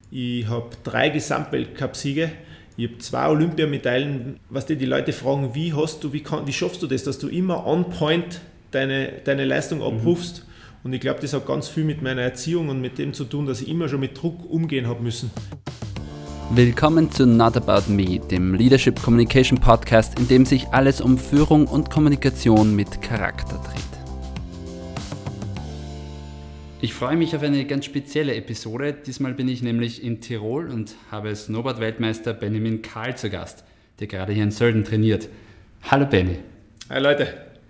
Ich habe 3 Gesamtweltcup-Siege. Ich habe 2 Olympiamedaillen. Was die Leute fragen, wie schaffst du das, dass du immer on point deine Leistung abrufst? Und ich glaube, das hat ganz viel mit meiner Erziehung und mit dem zu tun, dass ich immer schon mit Druck umgehen habe müssen. Willkommen zu Not About Me, dem Leadership Communication Podcast, in dem sich alles um Führung und Kommunikation mit Charakter dreht. Ich freue mich auf eine ganz spezielle Episode. Diesmal bin ich nämlich in Tirol und habe Snowboard-Weltmeister Benjamin Kahl zu Gast, der gerade hier in Sölden trainiert. Hallo Benny. Hi Leute.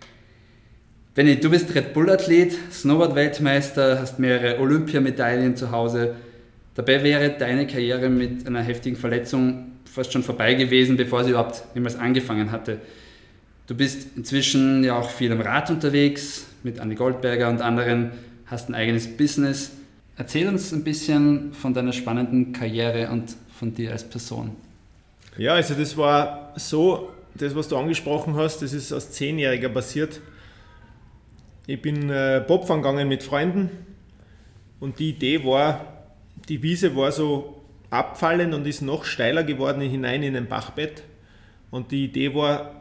Benny, du bist Red Bull-Athlet, Snowboard-Weltmeister, hast mehrere Olympiamedaillen zu Hause. Dabei wäre deine Karriere mit einer heftigen Verletzung fast schon vorbei gewesen, bevor sie überhaupt jemals angefangen hatte. Du bist inzwischen ja auch viel am Rad unterwegs, mit Andi Goldberger und anderen, hast ein eigenes Business. Erzähl uns ein bisschen von deiner spannenden Karriere und von dir als Person. Ja, also das war so, das was du angesprochen hast, das ist als 10-Jähriger passiert. Ich bin Bobfahren gegangen mit Freunden und die Idee war, die Wiese war so abfallend und ist noch steiler geworden hinein in ein Bachbett. Und die Idee war,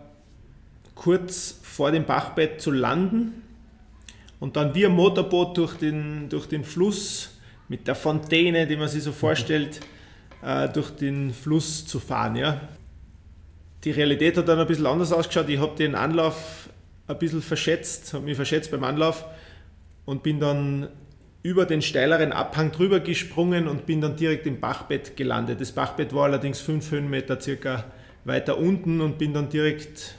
kurz vor dem Bachbett zu landen und dann wie ein Motorboot durch den Fluss mit der Fontäne, die man sich so vorstellt, durch den Fluss zu fahren. Ja. Die Realität hat dann ein bisschen anders ausgeschaut. Ich habe den Anlauf ein bisschen habe mich verschätzt beim Anlauf und bin dann über den steileren Abhang drüber gesprungen und bin dann direkt im Bachbett gelandet. Das Bachbett war allerdings 5 Höhenmeter circa weiter unten und bin dann direkt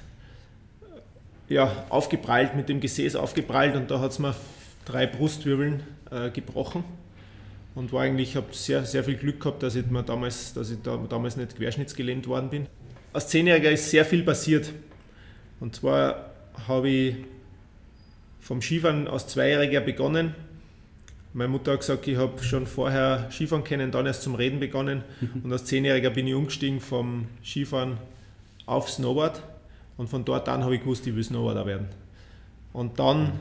aufgeprallt, mit dem Gesäß aufgeprallt und da hat es mir 3 Brustwirbeln gebrochen und ich habe sehr, sehr viel Glück gehabt, dass ich damals nicht querschnittsgelähmt worden bin. Als 10-Jähriger ist sehr viel passiert und zwar habe ich vom Skifahren als 2-Jähriger begonnen. Meine Mutter hat gesagt, ich habe schon vorher Skifahren können, dann erst zum Reden begonnen und als 10-Jähriger bin ich umgestiegen vom Skifahren auf Snowboard und von dort an habe ich gewusst, ich will Snowboarder werden. Und dann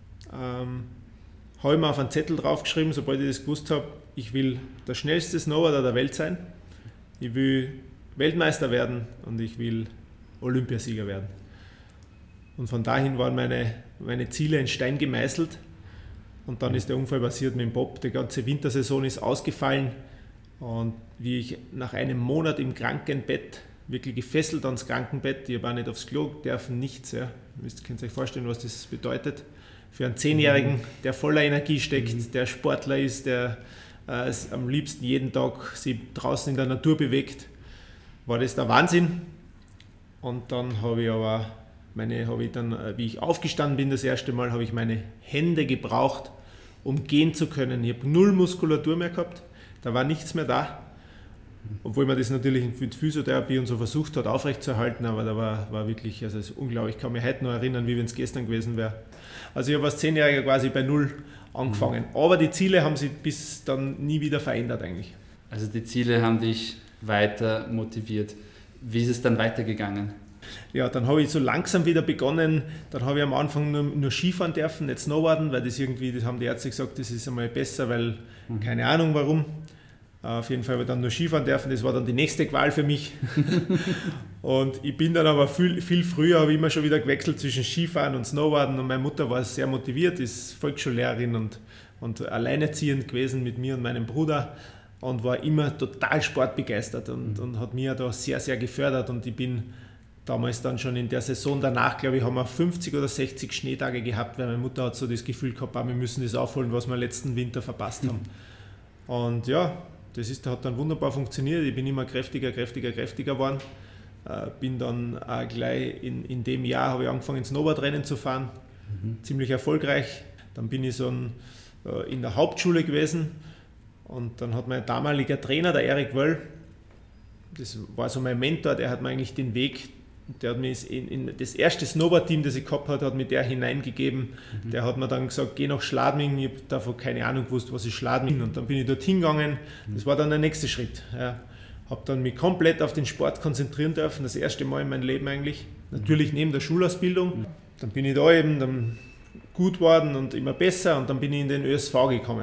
habe ich mir auf einen Zettel draufgeschrieben, sobald ich das gewusst habe, ich will der schnellste Snowboarder der Welt sein, ich will Weltmeister werden und ich will Olympiasieger werden. Und von dahin waren meine Ziele in Stein gemeißelt. Und dann ist der Unfall passiert mit dem Bob. Die ganze Wintersaison ist ausgefallen. Und wie ich nach einem Monat im Krankenbett, wirklich gefesselt ans Krankenbett, ich habe auch nicht aufs Klo dürfen, nichts. Ja. Ihr könnt euch vorstellen, was das bedeutet. Für einen 10-Jährigen, der voller Energie steckt, der Sportler ist, der am liebsten jeden Tag sich draußen in der Natur bewegt, war das der Wahnsinn. Und dann wie ich aufgestanden bin das erste Mal, habe ich meine Hände gebraucht, um gehen zu können. Ich habe 0 Muskulatur mehr gehabt, da war nichts mehr da. Obwohl man das natürlich in Physiotherapie und so versucht hat aufrechtzuerhalten, aber da war wirklich, also es ist unglaublich, ich kann mich heute noch erinnern, wie wenn es gestern gewesen wäre. Also ich habe als 10-Jähriger quasi bei 0 angefangen, aber die Ziele haben sich bis dann nie wieder verändert eigentlich. Also die Ziele haben dich weiter motiviert. Wie ist es dann weitergegangen? Ja, dann habe ich so langsam wieder begonnen, dann habe ich am Anfang nur Skifahren dürfen, nicht Snowboarden, weil das haben die Ärzte gesagt, das ist einmal besser, weil keine Ahnung warum. Auf jeden Fall habe ich dann nur Skifahren dürfen, das war dann die nächste Qual für mich. Und ich bin dann aber viel früher, habe ich immer schon wieder gewechselt zwischen Skifahren und Snowboarden und meine Mutter war sehr motiviert, ist Volksschullehrerin und alleinerziehend gewesen mit mir und meinem Bruder und war immer total sportbegeistert und hat mir da sehr, sehr gefördert und ich bin damals dann schon in der Saison danach, glaube ich, haben wir 50 oder 60 Schneetage gehabt, weil meine Mutter hat so das Gefühl gehabt, wir müssen das aufholen, was wir letzten Winter verpasst haben. Und ja, hat dann wunderbar funktioniert. Ich bin immer kräftiger geworden. Bin dann auch gleich in dem Jahr habe ich angefangen Snowboardrennen zu fahren, ziemlich erfolgreich. Dann bin ich in der Hauptschule gewesen und dann hat mein damaliger Trainer, der Erik Wöll, das war so mein Mentor, der hat mir eigentlich den Weg, der hat mich in das erste Snowboard-Team, das ich gehabt habe, hat mir der hineingegeben. Der hat mir dann gesagt, geh nach Schladming. Ich habe davon keine Ahnung gewusst, was ist Schladming. Und dann bin ich dort hingegangen. Das war dann der nächste Schritt. Ja. Habe dann mich komplett auf den Sport konzentrieren dürfen, das erste Mal in meinem Leben eigentlich. Natürlich neben der Schulausbildung. Dann bin ich da eben dann gut geworden und immer besser und dann bin ich in den ÖSV gekommen.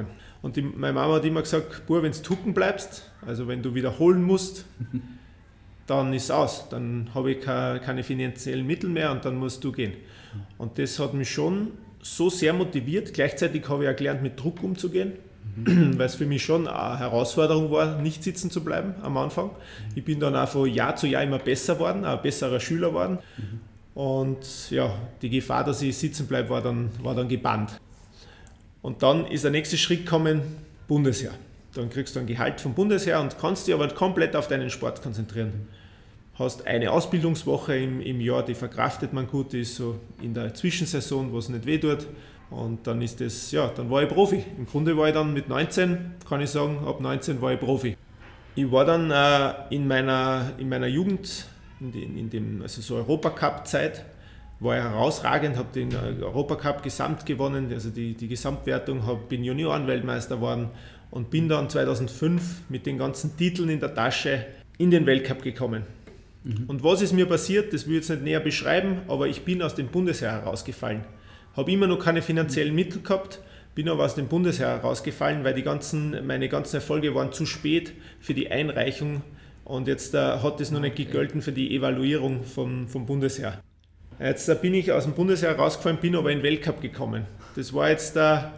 Und meine Mama hat immer gesagt, Bub, wenn du hucken bleibst, also wenn du wiederholen musst, dann ist es aus. Dann habe ich keine finanziellen Mittel mehr und dann musst du gehen. Und das hat mich schon so sehr motiviert. Gleichzeitig habe ich auch gelernt, mit Druck umzugehen, weil es für mich schon eine Herausforderung war, nicht sitzen zu bleiben am Anfang. Ich bin dann auch von Jahr zu Jahr immer besser geworden, ein besserer Schüler geworden. Und ja, die Gefahr, dass ich sitzen bleibe, war dann gebannt. Und dann ist der nächste Schritt gekommen, Bundesheer. Dann kriegst du ein Gehalt vom Bundesheer und kannst dich aber komplett auf deinen Sport konzentrieren. Hast eine Ausbildungswoche im Jahr, die verkraftet man gut, die ist so in der Zwischensaison, wo es nicht weh tut. Und dann ist das, ja, dann war ich Profi. Im Grunde war ich dann mit 19, kann ich sagen, ab 19 war ich Profi. Ich war dann in meiner Jugend, also so Europacup-Zeit, war ich herausragend, habe den Europacup gesamt gewonnen, also die Gesamtwertung, bin Juniorenweltmeister geworden und bin dann 2005 mit den ganzen Titeln in der Tasche in den Weltcup gekommen. Und was ist mir passiert, das will ich jetzt nicht näher beschreiben, aber ich bin aus dem Bundesheer herausgefallen. Habe immer noch keine finanziellen Mittel gehabt, bin aber aus dem Bundesheer herausgefallen, weil meine ganzen Erfolge waren zu spät für die Einreichung und jetzt hat es noch nicht gegolten für die Evaluierung vom Bundesheer. Jetzt bin ich aus dem Bundesheer herausgefallen, bin aber in den Weltcup gekommen. Das war jetzt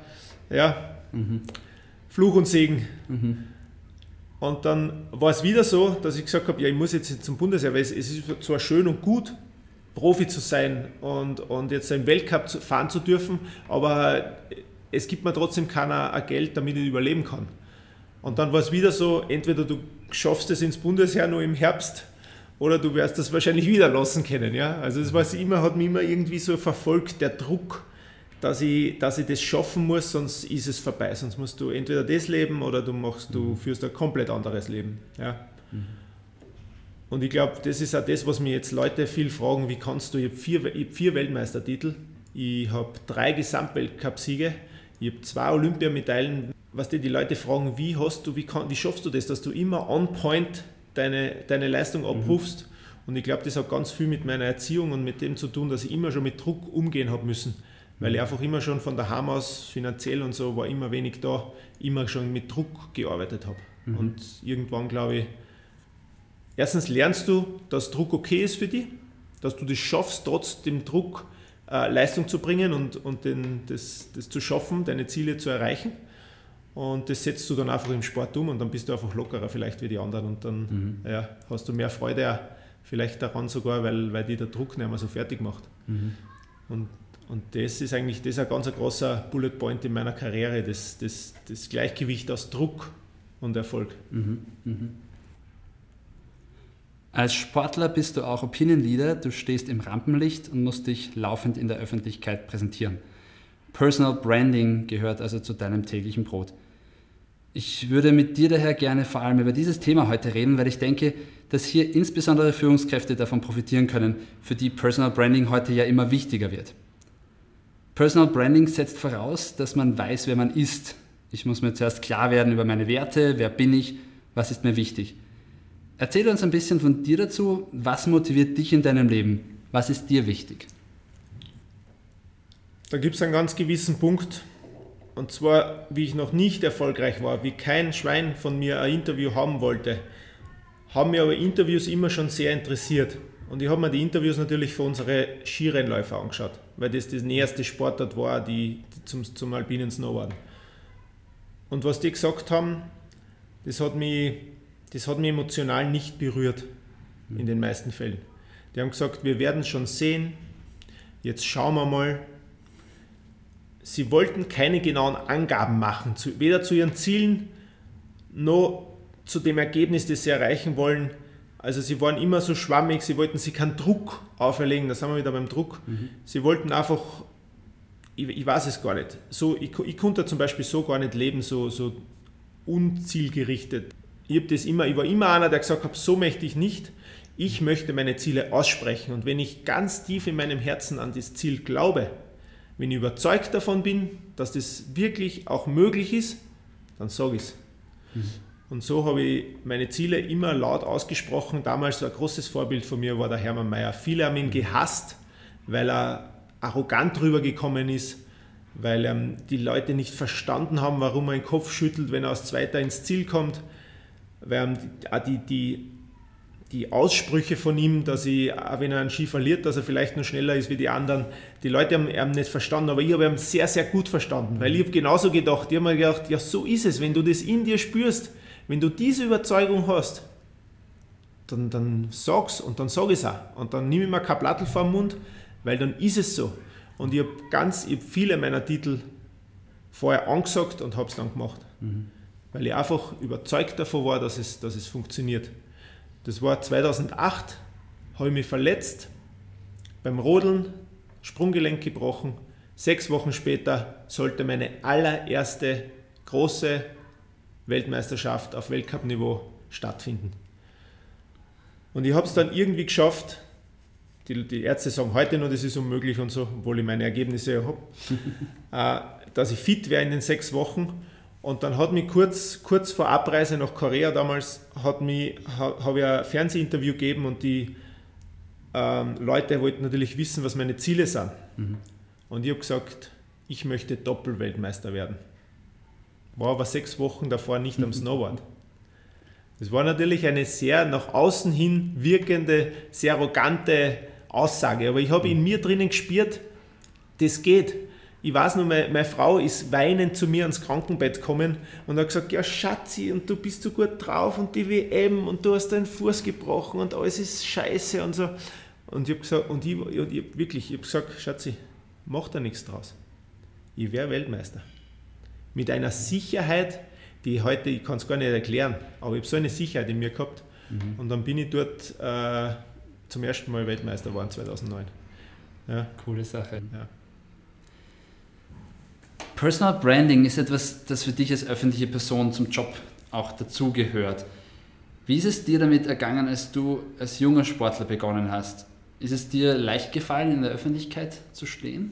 Fluch und Segen. Und dann war es wieder so, dass ich gesagt habe, ja, ich muss jetzt zum Bundesheer, weil es ist zwar schön und gut, Profi zu sein und jetzt im Weltcup fahren zu dürfen, aber es gibt mir trotzdem keiner Geld, damit ich überleben kann. Und dann war es wieder so, entweder du schaffst es ins Bundesheer nur im Herbst oder du wirst das wahrscheinlich wieder lassen können. Ja? Also das hat mich immer irgendwie so verfolgt, der Druck, dass ich das schaffen muss, sonst ist es vorbei. Sonst musst du entweder das leben oder du führst ein komplett anderes Leben. Ja? Und ich glaube, das ist auch das, was mir jetzt Leute viel fragen, wie kannst du, ich habe 4 Weltmeistertitel, ich habe 3 Gesamtweltcup-Siege, ich habe 2 Olympiamedaillen. Was die Leute fragen, wie schaffst du das, dass du immer on point deine Leistung abrufst? Und ich glaube, das hat ganz viel mit meiner Erziehung und mit dem zu tun, dass ich immer schon mit Druck umgehen habe müssen. Weil ich einfach immer schon von daheim aus, finanziell und so, war immer wenig da, immer schon mit Druck gearbeitet habe. Und irgendwann, glaube ich, erstens lernst du, dass Druck okay ist für dich, dass du das schaffst, trotz dem Druck Leistung zu bringen und das zu schaffen, deine Ziele zu erreichen. Und das setzt du dann einfach im Sport um und dann bist du einfach lockerer vielleicht wie die anderen und dann hast du mehr Freude auch vielleicht daran sogar, weil dir der Druck nicht mehr so fertig macht. Und das ist eigentlich ein ganz großer Bullet Point in meiner Karriere, das Gleichgewicht aus Druck und Erfolg. Als Sportler bist du auch Opinion Leader, du stehst im Rampenlicht und musst dich laufend in der Öffentlichkeit präsentieren. Personal Branding gehört also zu deinem täglichen Brot. Ich würde mit dir daher gerne vor allem über dieses Thema heute reden, weil ich denke, dass hier insbesondere Führungskräfte davon profitieren können, für die Personal Branding heute ja immer wichtiger wird. Personal Branding setzt voraus, dass man weiß, wer man ist. Ich muss mir zuerst klar werden über meine Werte, wer bin ich, was ist mir wichtig. Erzähl uns ein bisschen von dir dazu, was motiviert dich in deinem Leben, was ist dir wichtig? Da gibt es einen ganz gewissen Punkt, und zwar, wie ich noch nicht erfolgreich war, wie kein Schwein von mir ein Interview haben wollte, haben mir aber Interviews immer schon sehr interessiert. Und ich habe mir die Interviews natürlich für unsere Skirennläufer angeschaut, weil das näherste Sportart war, die zum alpinen Snowboarden. Und was die gesagt haben, das hat mich emotional nicht berührt, in den meisten Fällen. Die haben gesagt, wir werden schon sehen, jetzt schauen wir mal. Sie wollten keine genauen Angaben machen, weder zu ihren Zielen, noch zu dem Ergebnis, das sie erreichen wollen. Also sie waren immer so schwammig, sie wollten sich keinen Druck auferlegen, da sind wir wieder beim Druck. Sie wollten einfach, ich weiß es gar nicht, so, ich konnte zum Beispiel so gar nicht leben, so unzielgerichtet. Ich war immer einer, der gesagt hat, so möchte ich nicht, ich möchte meine Ziele aussprechen. Und wenn ich ganz tief in meinem Herzen an das Ziel glaube, wenn ich überzeugt davon bin, dass das wirklich auch möglich ist, dann sage ich es. Und so habe ich meine Ziele immer laut ausgesprochen. Damals so ein großes Vorbild von mir war der Hermann Maier. Viele haben ihn gehasst, weil er arrogant rübergekommen ist, weil die Leute nicht verstanden haben, warum er den Kopf schüttelt, wenn er als Zweiter ins Ziel kommt. Weil die Aussprüche von ihm, dass auch wenn er einen Ski verliert, dass er vielleicht noch schneller ist wie die anderen, die Leute haben ihn nicht verstanden, aber ich habe ihn sehr, sehr gut verstanden, weil ich habe genauso gedacht, ich habe mir gedacht, ja so ist es, wenn du das in dir spürst, wenn du diese Überzeugung hast, dann sag's und dann sage ich es auch und dann nehme ich mir kein Blattl vor den Mund, weil dann ist es so. Und ich habe viele meiner Titel vorher angesagt und habe es dann gemacht, weil ich einfach überzeugt davon war, dass es funktioniert. Das war 2008, habe ich mich verletzt, beim Rodeln, Sprunggelenk gebrochen. 6 Wochen später sollte meine allererste große Weltmeisterschaft auf Weltcup-Niveau stattfinden. Und ich habe es dann irgendwie geschafft, die Ärzte sagen heute noch, das ist unmöglich und so, obwohl ich meine Ergebnisse ja habe, dass ich fit wäre in den 6 Wochen. Und dann hat mich kurz vor Abreise nach Korea damals, habe ich ein Fernsehinterview gegeben und die Leute wollten natürlich wissen, was meine Ziele sind. Und ich habe gesagt, ich möchte Doppelweltmeister werden. War aber 6 Wochen davor nicht am Snowboard. Das war natürlich eine sehr nach außen hin wirkende, sehr arrogante Aussage, aber ich habe in mir drinnen gespürt, das geht. Ich weiß noch, meine Frau ist weinend zu mir ans Krankenbett gekommen und hat gesagt, ja Schatzi, und du bist so gut drauf und die WM und du hast deinen Fuß gebrochen und alles ist scheiße und so. Und ich habe gesagt, ich habe gesagt, Schatzi, mach da nichts draus. Ich wäre Weltmeister. Mit einer Sicherheit, die heute, ich kann es gar nicht erklären, aber ich habe so eine Sicherheit in mir gehabt. Und dann bin ich dort zum ersten Mal Weltmeister geworden, 2009. Ja. Coole Sache. Ja. Personal Branding ist etwas, das für dich als öffentliche Person zum Job auch dazugehört. Wie ist es dir damit ergangen, als du als junger Sportler begonnen hast? Ist es dir leicht gefallen, in der Öffentlichkeit zu stehen?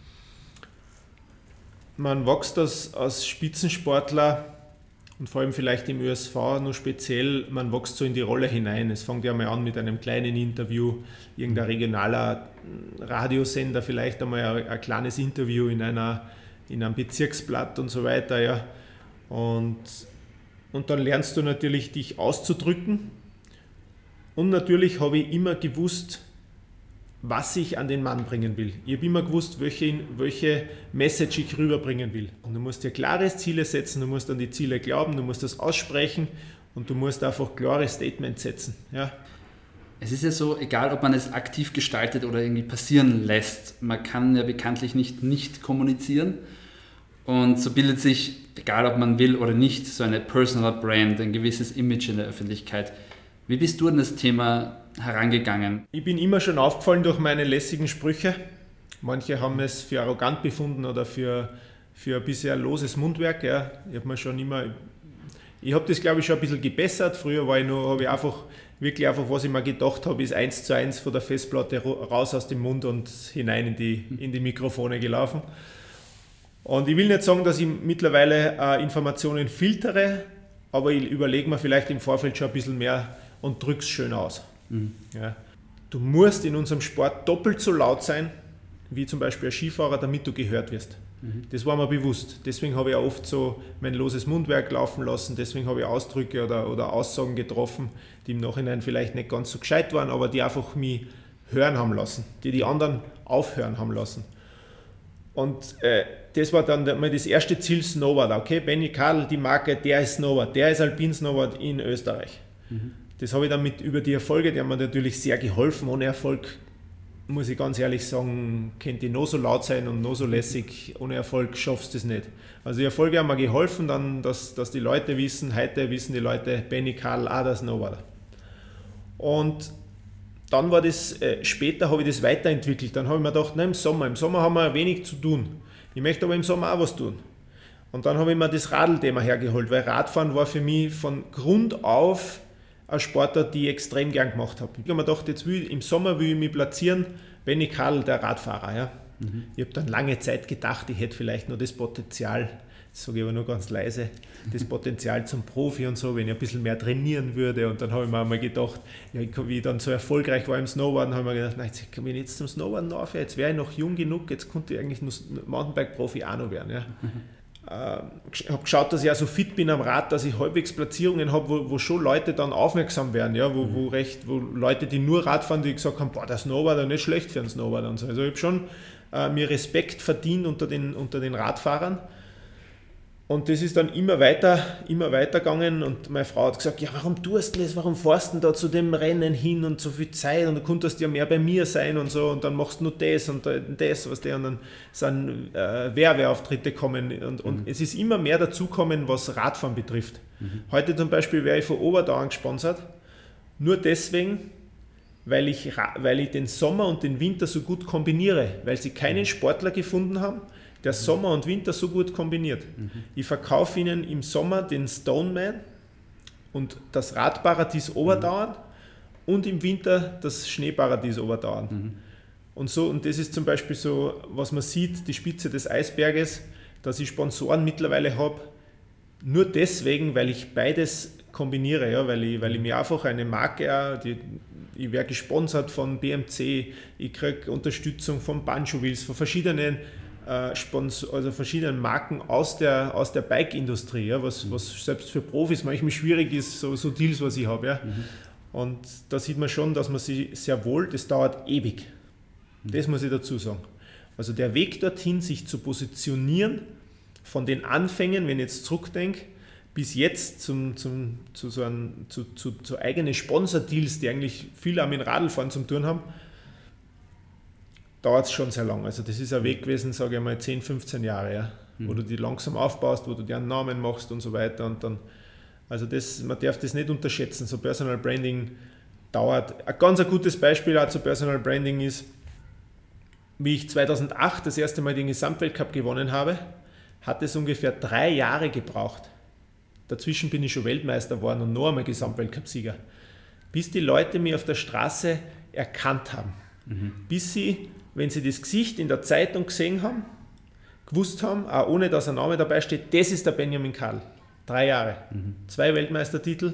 Man wächst als Spitzensportler und vor allem vielleicht im ÖSV nur speziell, man wächst so in die Rolle hinein. Es fängt ja mal an mit einem kleinen Interview, irgendein regionaler Radiosender, vielleicht einmal ein kleines Interview in einem Bezirksblatt und so weiter. Ja. Und dann lernst du natürlich, dich auszudrücken. Und natürlich habe ich immer gewusst, was ich an den Mann bringen will. Ich habe immer gewusst, welche Message ich rüberbringen will. Und du musst dir klare Ziele setzen, du musst an die Ziele glauben, du musst das aussprechen und du musst einfach klare Statements setzen. Ja. Es ist ja so, egal ob man es aktiv gestaltet oder irgendwie passieren lässt, man kann ja bekanntlich nicht kommunizieren. Und so bildet sich, egal ob man will oder nicht, so eine Personal Brand, ein gewisses Image in der Öffentlichkeit. Wie bist du an das Thema herangegangen? Ich bin immer schon aufgefallen durch meine lässigen Sprüche. Manche haben es für arrogant befunden oder für ein bisschen loses Mundwerk. Ja. Ich habe das, glaube ich, schon ein bisschen gebessert. Früher habe ich einfach, was ich mir gedacht habe, ist 1:1 von der Festplatte raus aus dem Mund und hinein in die Mikrofone gelaufen. Und ich will nicht sagen, dass ich mittlerweile Informationen filtere, aber ich überlege mir vielleicht im Vorfeld schon ein bisschen mehr und drücke es schön aus. Ja. Du musst in unserem Sport doppelt so laut sein, wie zum Beispiel ein Skifahrer, damit du gehört wirst. Das war mir bewusst. Deswegen habe ich auch oft so mein loses Mundwerk laufen lassen, deswegen habe ich Ausdrücke oder Aussagen getroffen, die im Nachhinein vielleicht nicht ganz so gescheit waren, aber die einfach mich hören haben lassen, die anderen aufhören haben lassen. Und das war dann mal das erste Ziel, Snowboard. Okay, Benny Carl, die Marke, der ist Snowboard, der ist Alpin-Snowboard in Österreich. Das habe ich dann über die Erfolge, die haben mir natürlich sehr geholfen. Ohne Erfolg, muss ich ganz ehrlich sagen, könnte ich noch so laut sein und noch so lässig. Ohne Erfolg schaffst du es nicht. Also die Erfolge haben mir geholfen, dann, dass die Leute wissen, heute wissen die Leute, Benny Carl, der Snowboarder. Und dann war das, später habe ich das weiterentwickelt. Dann habe ich mir gedacht, im Sommer haben wir wenig zu tun. Ich möchte aber im Sommer auch was tun. Und dann habe ich mir das Radl-Thema hergeholt, weil Radfahren war für mich von Grund auf ein Sportart, die ich extrem gern gemacht habe. Ich habe mir gedacht, im Sommer will ich mich platzieren, Benny Carl, der Radfahrer. Ja. Ich habe dann lange Zeit gedacht, ich hätte vielleicht noch das Potenzial, das sage ich aber nur ganz leise, das Potenzial zum Profi und so, wenn ich ein bisschen mehr trainieren würde. Und dann habe ich mir einmal gedacht, ja, wie ich dann so erfolgreich war im Snowboarden, habe ich mir gedacht, nein, wenn ich jetzt zum Snowboarden aufhöre, jetzt wäre ich noch jung genug, jetzt könnte ich eigentlich nur Mountainbike-Profi auch noch werden. Ja. Ich habe geschaut, dass ich auch so fit bin am Rad, dass ich halbwegs Platzierungen habe, wo schon Leute dann aufmerksam werden, ja, wo Leute, die nur Rad fahren, die gesagt haben, boah, der Snowboarder nicht schlecht für einen Snowboarder und so. Also ich habe schon mir Respekt verdient unter den Radfahrern. Und das ist dann immer weiter gegangen und meine Frau hat gesagt, ja, warum tust du das, warum fährst du da zu dem Rennen hin und so viel Zeit und du könntest ja mehr bei mir sein und so und dann machst du nur das und das, was der und dann sind Werbeauftritte kommen und es ist immer mehr dazukommen, was Radfahren betrifft. Heute zum Beispiel wäre ich von Oberdauern gesponsert, nur deswegen, weil ich den Sommer und den Winter so gut kombiniere, weil sie keinen Sportler gefunden haben, der Sommer und Winter so gut kombiniert. Ich verkaufe ihnen im Sommer den Stoneman und das Radparadies Oberdauern und im Winter das Schneeparadies Oberdauern. Und das ist zum Beispiel so, was man sieht, die Spitze des Eisberges, dass ich Sponsoren mittlerweile habe, nur deswegen, weil ich beides kombiniere, ja, weil ich mir einfach eine Marke, ich werde gesponsert von BMC, ich kriege Unterstützung von Banjo Wheels, von verschiedenen verschiedenen Marken aus der Bike-Industrie, ja, was selbst für Profis manchmal schwierig ist, so Deals, was ich habe. Ja. Und da sieht man schon, dass man sich sehr wohl, das dauert ewig. Das muss ich dazu sagen. Also der Weg dorthin, sich zu positionieren, von den Anfängen, wenn ich jetzt zurückdenke, bis jetzt zu eigenen Sponsor-Deals, die eigentlich viel auch mit Radlfahren zu tun haben, dauert es schon sehr lang. Also das ist ein Weg gewesen, sage ich mal, 10, 15 Jahre, ja, wo du die langsam aufbaust, wo du dir einen Namen machst und so weiter. Und dann, also man darf das nicht unterschätzen. So Personal Branding dauert. Ein ganz gutes Beispiel auch zu Personal Branding ist, wie ich 2008 das erste Mal den Gesamtweltcup gewonnen habe, hat es ungefähr 3 Jahre gebraucht. Dazwischen bin ich schon Weltmeister geworden und noch einmal Gesamtweltcup-Sieger. Bis die Leute mich auf der Straße erkannt haben. Bis sie, wenn sie das Gesicht in der Zeitung gesehen haben, gewusst haben, auch ohne dass ein Name dabei steht, das ist der Benjamin Kadl. 3 Jahre. 2 Weltmeistertitel,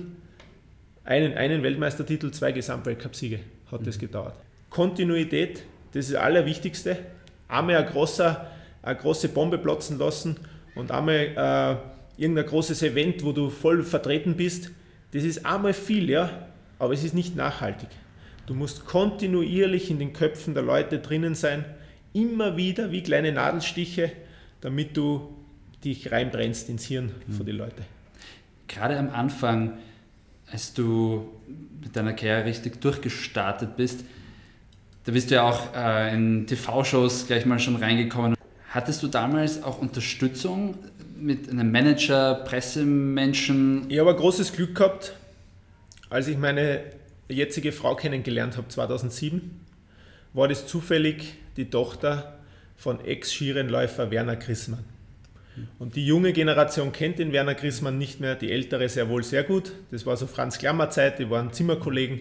einen Weltmeistertitel, 2 Gesamtweltcup-Siege hat das gedauert. Kontinuität, das ist das Allerwichtigste. Einmal eine große Bombe platzen lassen und einmal irgendein großes Event, wo du voll vertreten bist, das ist einmal viel, ja, aber es ist nicht nachhaltig. Du musst kontinuierlich in den Köpfen der Leute drinnen sein, immer wieder wie kleine Nadelstiche, damit du dich reinbrennst ins Hirn von den Leuten. Gerade am Anfang, als du mit deiner Karriere richtig durchgestartet bist, da bist du ja auch in TV-Shows gleich mal schon reingekommen. Hattest du damals auch Unterstützung mit einem Manager, Pressemenschen? Ich habe ein großes Glück gehabt, als ich meine jetzige Frau kennengelernt habe, 2007, war das zufällig die Tochter von Ex-Skirennläufer Werner Grissmann. Und die junge Generation kennt den Werner Grissmann nicht mehr, die ältere sehr wohl sehr gut. Das war so Franz Klammer-Zeit, die waren Zimmerkollegen.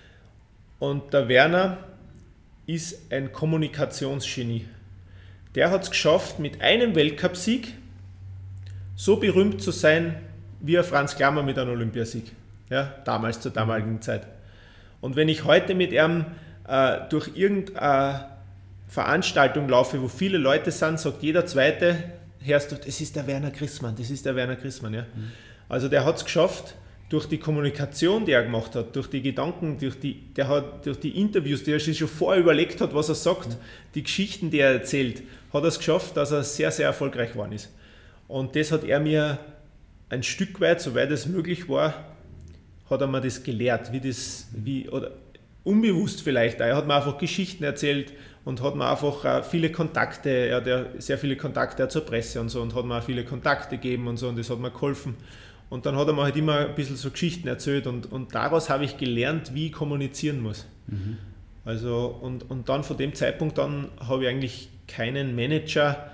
Und der Werner ist ein Kommunikationsgenie. Der hat es geschafft, mit einem Weltcupsieg so berühmt zu sein, wie ein Franz Klammer mit einem Olympiasieg. Ja, damals, zur damaligen Zeit. Und wenn ich heute mit ihm durch irgendeine Veranstaltung laufe, wo viele Leute sind, sagt jeder Zweite, hörst du, das ist der Werner Grissmann, das ist der Werner Grissmann. Ja? Also der hat es geschafft, durch die Kommunikation, die er gemacht hat, durch die Gedanken, durch die Interviews, die er sich schon vorher überlegt hat, was er sagt, die Geschichten, die er erzählt, hat er es geschafft, dass er sehr, sehr erfolgreich geworden ist. Und das hat er mir ein Stück weit, soweit es möglich war, hat er mir das gelehrt, oder unbewusst vielleicht. Er hat mir einfach Geschichten erzählt und hat mir einfach viele Kontakte, er hat ja sehr viele Kontakte zur Presse und so und hat mir auch viele Kontakte gegeben und so und das hat mir geholfen. Und dann hat er mir halt immer ein bisschen so Geschichten erzählt und daraus habe ich gelernt, wie ich kommunizieren muss. Also und dann von dem Zeitpunkt an habe ich eigentlich keinen Manager,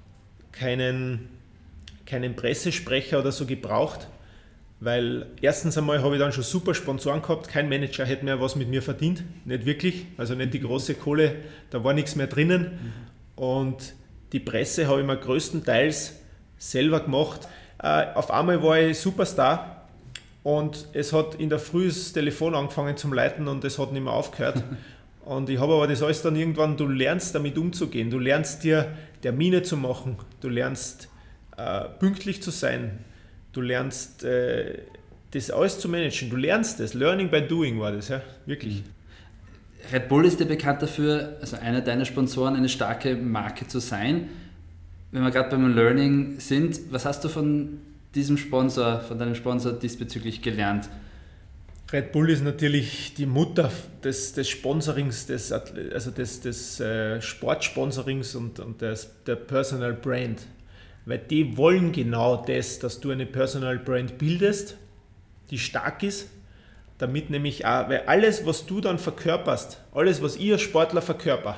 keinen Pressesprecher oder so gebraucht, weil erstens einmal habe ich dann schon super Sponsoren gehabt, kein Manager hätte mehr was mit mir verdient, nicht wirklich, also nicht die große Kohle, da war nichts mehr drinnen und die Presse habe ich mir größtenteils selber gemacht. Auf einmal war ich Superstar und es hat in der Früh das Telefon angefangen zum Läuten und es hat nicht mehr aufgehört. Und ich habe aber das alles dann irgendwann, du lernst damit umzugehen, du lernst dir Termine zu machen, du lernst pünktlich zu sein, du lernst das alles zu managen, du lernst das, Learning by Doing war das, ja, wirklich. Red Bull ist ja bekannt dafür, also einer deiner Sponsoren, eine starke Marke zu sein. Wenn wir gerade beim Learning sind, was hast du von deinem Sponsor diesbezüglich gelernt? Red Bull ist natürlich die Mutter des Sponsorings, des Sportsponsorings und der Personal Brand. Weil die wollen genau das, dass du eine Personal Brand bildest, die stark ist, damit nämlich auch, weil alles, was du dann verkörperst, alles, was ihr Sportler verkörpert,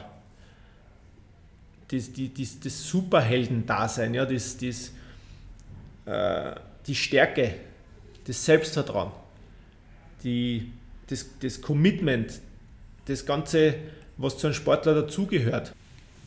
das Superhelden-Dasein, ja, die Stärke, das Selbstvertrauen, das Commitment, das Ganze, was zu einem Sportler dazugehört,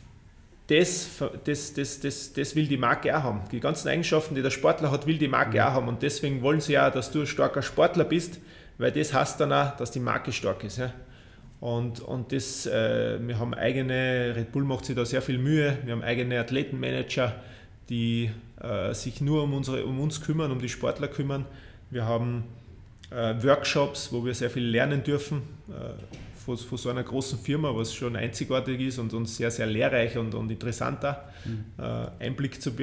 das will die Marke auch haben. Die ganzen Eigenschaften, die der Sportler hat, will die Marke auch haben. Und deswegen wollen sie ja, dass du ein starker Sportler bist, weil das heißt dann auch, dass die Marke stark ist. Ja. Und das, wir haben Red Bull macht sich da sehr viel Mühe, wir haben eigene Athletenmanager, die sich nur um uns kümmern, um die Sportler kümmern. Wir haben Workshops, wo wir sehr viel lernen dürfen von so einer großen Firma, was schon einzigartig ist und uns sehr, sehr lehrreich und interessanter Einblick zu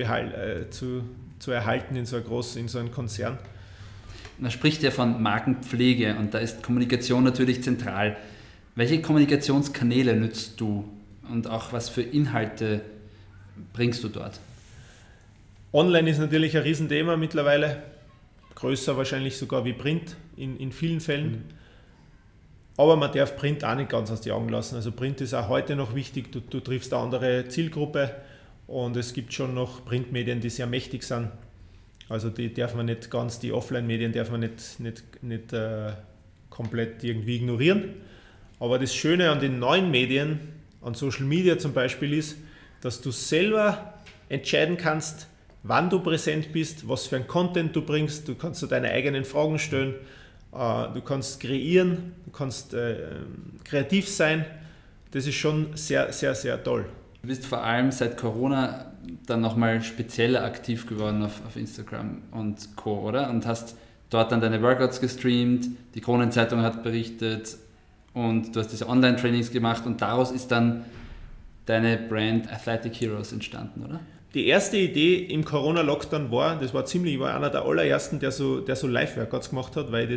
erhalten in so einen Konzern. Man spricht ja von Markenpflege und da ist Kommunikation natürlich zentral. Welche Kommunikationskanäle nutzt du und auch was für Inhalte bringst du dort? Online ist natürlich ein Riesenthema mittlerweile, größer wahrscheinlich sogar wie Print in vielen Fällen. Aber man darf Print auch nicht ganz aus den Augen lassen. Also Print ist auch heute noch wichtig, du triffst eine andere Zielgruppe und es gibt schon noch Printmedien, die sehr mächtig sind. Also die darf man nicht ganz, die Offline-Medien darf man nicht komplett irgendwie ignorieren. Aber das Schöne an den neuen Medien, an Social Media zum Beispiel ist, dass du selber entscheiden kannst, wann du präsent bist, was für ein Content du bringst. Du kannst dir deine eigenen Fragen stellen, du kannst kreieren, du kannst kreativ sein. Das ist schon sehr, sehr, sehr toll. Du bist vor allem seit Corona dann nochmal spezieller aktiv geworden auf Instagram und Co., oder? Und hast dort dann deine Workouts gestreamt, die Kronenzeitung hat berichtet und du hast diese Online-Trainings gemacht und daraus ist dann deine Brand Athletic Heroes entstanden, oder? Die erste Idee im Corona-Lockdown war, ich war einer der allerersten, der so Live-Workouts gemacht hat, weil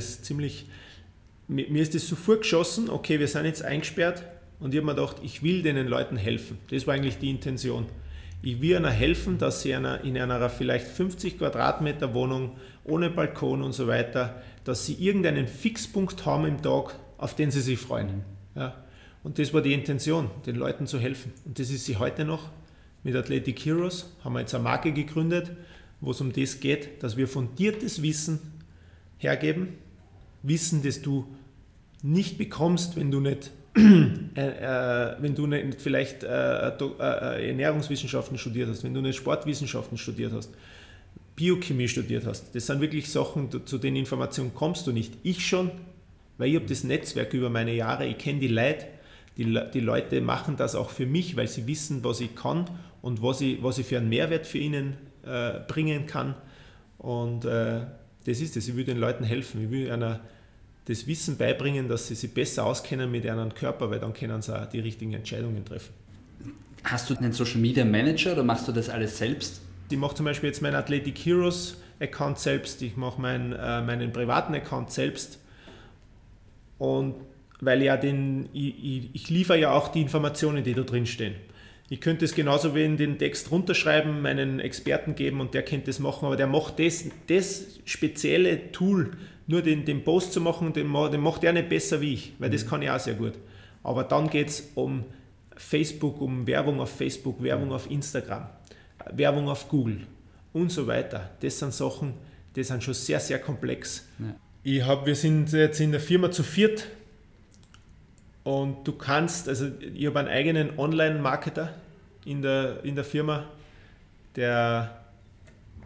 mir ist das sofort geschossen, okay, wir sind jetzt eingesperrt und ich habe mir gedacht, ich will den Leuten helfen. Das war eigentlich die Intention. Ich will ihnen helfen, dass sie in einer vielleicht 50 Quadratmeter Wohnung ohne Balkon und so weiter, dass sie irgendeinen Fixpunkt haben im Tag, auf den sie sich freuen. Ja. Und das war die Intention, den Leuten zu helfen. Und das ist sie heute noch. Mit Athletic Heroes haben wir jetzt eine Marke gegründet, wo es um das geht, dass wir fundiertes Wissen hergeben. Wissen, das du nicht bekommst, wenn du nicht vielleicht Ernährungswissenschaften studiert hast, wenn du nicht Sportwissenschaften studiert hast, Biochemie studiert hast. Das sind wirklich Sachen, zu den Informationen kommst du nicht. Ich schon, weil ich habe das Netzwerk über meine Jahre, ich kenne die Leute. Die Leute machen das auch für mich, weil sie wissen, was ich kann und was ich für einen Mehrwert für ihnen bringen kann. Und das ist es. Ich will den Leuten helfen. Ich will ihnen das Wissen beibringen, dass sie sich besser auskennen mit ihrem Körper, weil dann können sie auch die richtigen Entscheidungen treffen. Hast du einen Social Media Manager oder machst du das alles selbst? Ich mache zum Beispiel jetzt meinen Athletic Heroes Account selbst. Ich mache meinen privaten Account selbst. Und weil ich liefere ja auch die Informationen, die da drin stehen. Ich könnte es genauso wie in den Text runterschreiben, meinen Experten geben und der könnte das machen, aber der macht das spezielle Tool, nur den Post zu machen, den macht er nicht besser wie ich, weil das kann ich auch sehr gut. Aber dann geht es um Facebook, um Werbung auf Facebook, Werbung auf Instagram, Werbung auf Google und so weiter. Das sind Sachen, die sind schon sehr, sehr komplex. Ja. Wir sind jetzt in der Firma zu viert. Und ich habe einen eigenen Online-Marketer in der Firma, der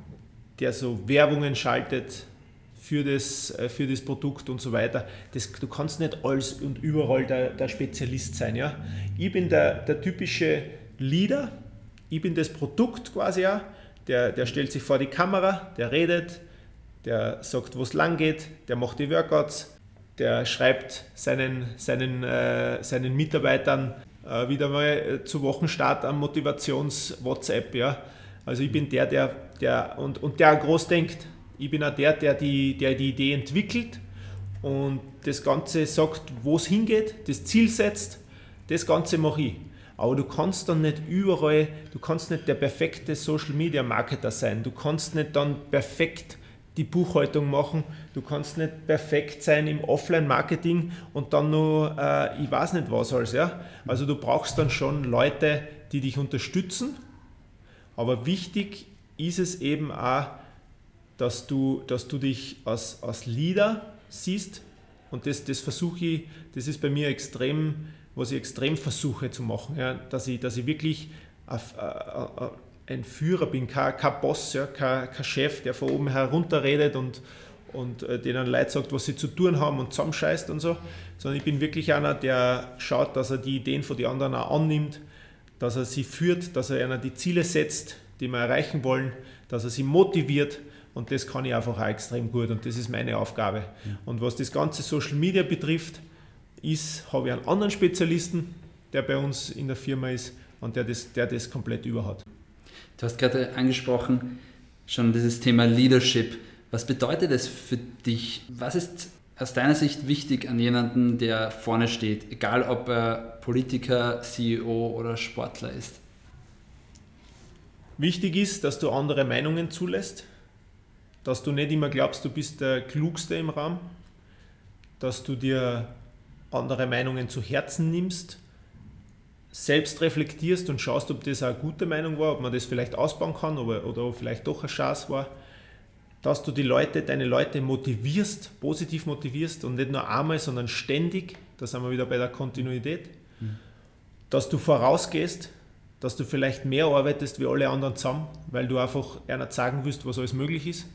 der so Werbungen schaltet für das Produkt und so weiter. Du kannst nicht alles und überall der Spezialist sein. Ja? Ich bin der typische Leader, ich bin das Produkt quasi auch, der stellt sich vor die Kamera, der redet, der sagt, wo es lang geht, der macht die Workouts, der schreibt seinen Mitarbeitern wieder mal zu Wochenstart an Motivations-WhatsApp. Ja? Also ich bin der groß denkt. Ich bin auch der die Idee entwickelt und das Ganze sagt, wo es hingeht, das Ziel setzt, das Ganze mache ich. Aber du kannst dann nicht überall, du kannst nicht der perfekte Social Media Marketer sein, du kannst nicht dann perfekt die Buchhaltung machen, du kannst nicht perfekt sein im Offline-Marketing und dann nur, ich weiß nicht was alles. Ja? Also du brauchst dann schon Leute, die dich unterstützen, aber wichtig ist es eben auch, dass du dich als Leader siehst und das versuche ich, das ist bei mir extrem, was ich extrem versuche zu machen, ja? dass ich wirklich ein Führer bin, kein Boss, ja? kein Chef, der von oben herunter redet und denen Leute sagt, was sie zu tun haben und zusammenscheißt und so, sondern ich bin wirklich einer, der schaut, dass er die Ideen von den anderen auch annimmt, dass er sie führt, dass er ihnen die Ziele setzt, die wir erreichen wollen, dass er sie motiviert. Und das kann ich einfach auch extrem gut und das ist meine Aufgabe. Und was das ganze Social Media betrifft, habe ich einen anderen Spezialisten, der bei uns in der Firma ist und der das komplett überhat. Du hast gerade angesprochen, schon dieses Thema Leadership. Was bedeutet es für dich? Was ist aus deiner Sicht wichtig an jemandem, der vorne steht, egal ob er Politiker, CEO oder Sportler ist? Wichtig ist, dass du andere Meinungen zulässt, dass du nicht immer glaubst, du bist der Klugste im Raum, dass du dir andere Meinungen zu Herzen nimmst, selbst reflektierst und schaust, ob das eine gute Meinung war, ob man das vielleicht ausbauen kann oder vielleicht doch eine Chance war, dass du deine Leute motivierst, positiv motivierst und nicht nur einmal, sondern ständig, da sind wir wieder bei der Kontinuität, dass du vorausgehst, dass du vielleicht mehr arbeitest wie alle anderen zusammen, weil du einfach einer sagen willst, was alles möglich ist,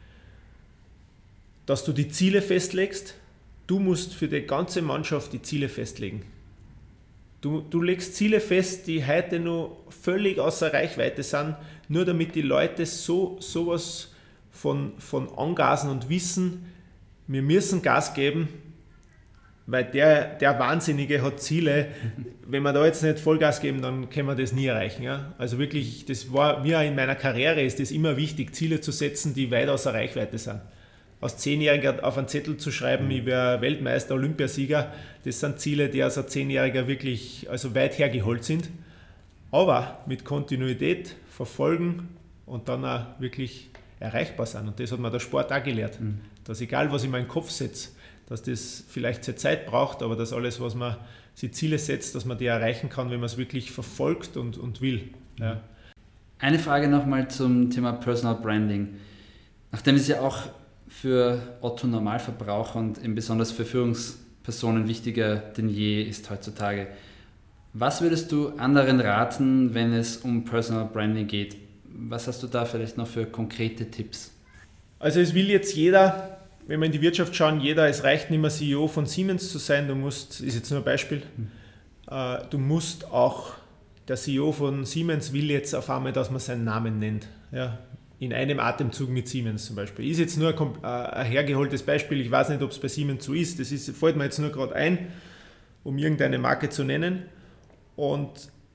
dass du die Ziele festlegst. Du musst für die ganze Mannschaft die Ziele festlegen. Du legst Ziele fest, die heute noch völlig außer Reichweite sind, nur damit die Leute sowas von angasen und wissen, wir müssen Gas geben, weil der Wahnsinnige hat Ziele. Wenn wir da jetzt nicht Vollgas geben, dann können wir das nie erreichen. Ja? Also wirklich, das war mir in meiner Karriere ist es immer wichtig, Ziele zu setzen, die weit außer Reichweite sind. Als 10-Jähriger auf einen Zettel zu schreiben, ich wäre Weltmeister, Olympiasieger, das sind Ziele, die als ein 10-Jähriger wirklich weit hergeholt sind. Aber mit Kontinuität verfolgen und dann auch wirklich erreichbar sind. Und das hat mir der Sport auch gelehrt. Dass egal, was ich in meinen Kopf setze, dass das vielleicht zur Zeit braucht, aber dass alles, was man sich Ziele setzt, dass man die erreichen kann, wenn man es wirklich verfolgt und will. Ja. Eine Frage nochmal zum Thema Personal Branding. Nachdem es ja auch für Otto Normalverbraucher und eben besonders für Führungspersonen wichtiger denn je ist heutzutage. Was würdest du anderen raten, wenn es um Personal Branding geht? Was hast du da vielleicht noch für konkrete Tipps? Also es will jetzt jeder, wenn wir in die Wirtschaft schauen, es reicht nicht mehr CEO von Siemens zu sein, ist jetzt nur ein Beispiel, du musst auch, der CEO von Siemens will jetzt auf einmal, dass man seinen Namen nennt. Ja, in einem Atemzug mit Siemens zum Beispiel. Ist jetzt nur ein hergeholtes Beispiel, ich weiß nicht, ob es bei Siemens so ist, fällt mir jetzt nur gerade ein, um irgendeine Marke zu nennen. Und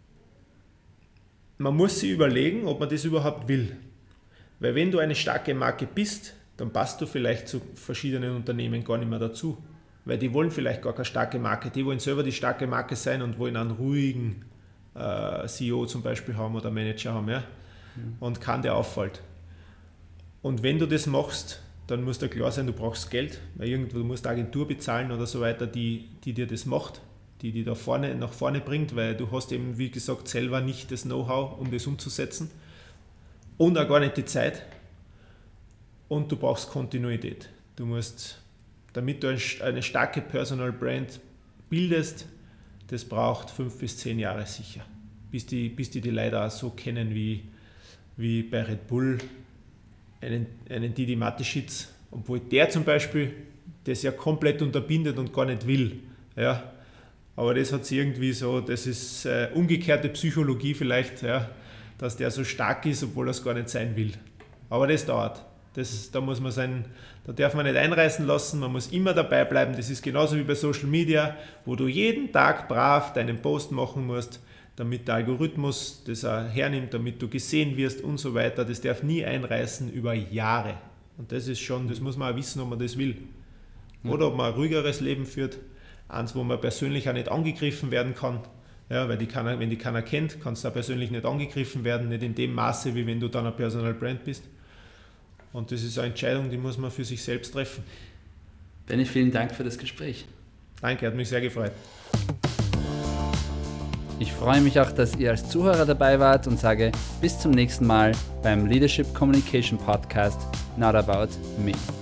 man muss sich überlegen, ob man das überhaupt will. Weil wenn du eine starke Marke bist, dann passt du vielleicht zu verschiedenen Unternehmen gar nicht mehr dazu. Weil die wollen vielleicht gar keine starke Marke, die wollen selber die starke Marke sein und wollen einen ruhigen CEO zum Beispiel haben oder Manager haben, ja? Und keinen, der auffällt. Und wenn du das machst, dann muss dir klar sein, du brauchst Geld, weil irgendwo du musst eine Agentur bezahlen oder so weiter, die dir das macht, die da nach vorne bringt, weil du hast eben, wie gesagt, selber nicht das Know-how, um das umzusetzen und auch gar nicht die Zeit und du brauchst Kontinuität. Du musst, damit du eine starke Personal Brand bildest, das braucht 5 bis 10 Jahre sicher, bis die Leute auch so kennen wie bei Red Bull einen Didi Mateschitz, obwohl der zum Beispiel das ja komplett unterbindet und gar nicht will. Ja. Aber das hat irgendwie so, das ist umgekehrte Psychologie vielleicht, ja, dass der so stark ist, obwohl er es gar nicht sein will. Aber das dauert. Da muss man da darf man nicht einreißen lassen, man muss immer dabei bleiben. Das ist genauso wie bei Social Media, wo du jeden Tag brav deinen Post machen musst, damit der Algorithmus das auch hernimmt, damit du gesehen wirst und so weiter. Das darf nie einreißen über Jahre. Und das ist schon, das muss man auch wissen, ob man das will. Oder ob man ein ruhigeres Leben führt, eins, wo man persönlich auch nicht angegriffen werden kann. Ja, weil wenn die keiner kennt, kannst du auch persönlich nicht angegriffen werden, nicht in dem Maße, wie wenn du dann ein Personal Brand bist. Und das ist eine Entscheidung, die muss man für sich selbst treffen. Benni, vielen Dank für das Gespräch. Danke, hat mich sehr gefreut. Ich freue mich auch, dass ihr als Zuhörer dabei wart und sage bis zum nächsten Mal beim Leadership Communication Podcast Not About Me.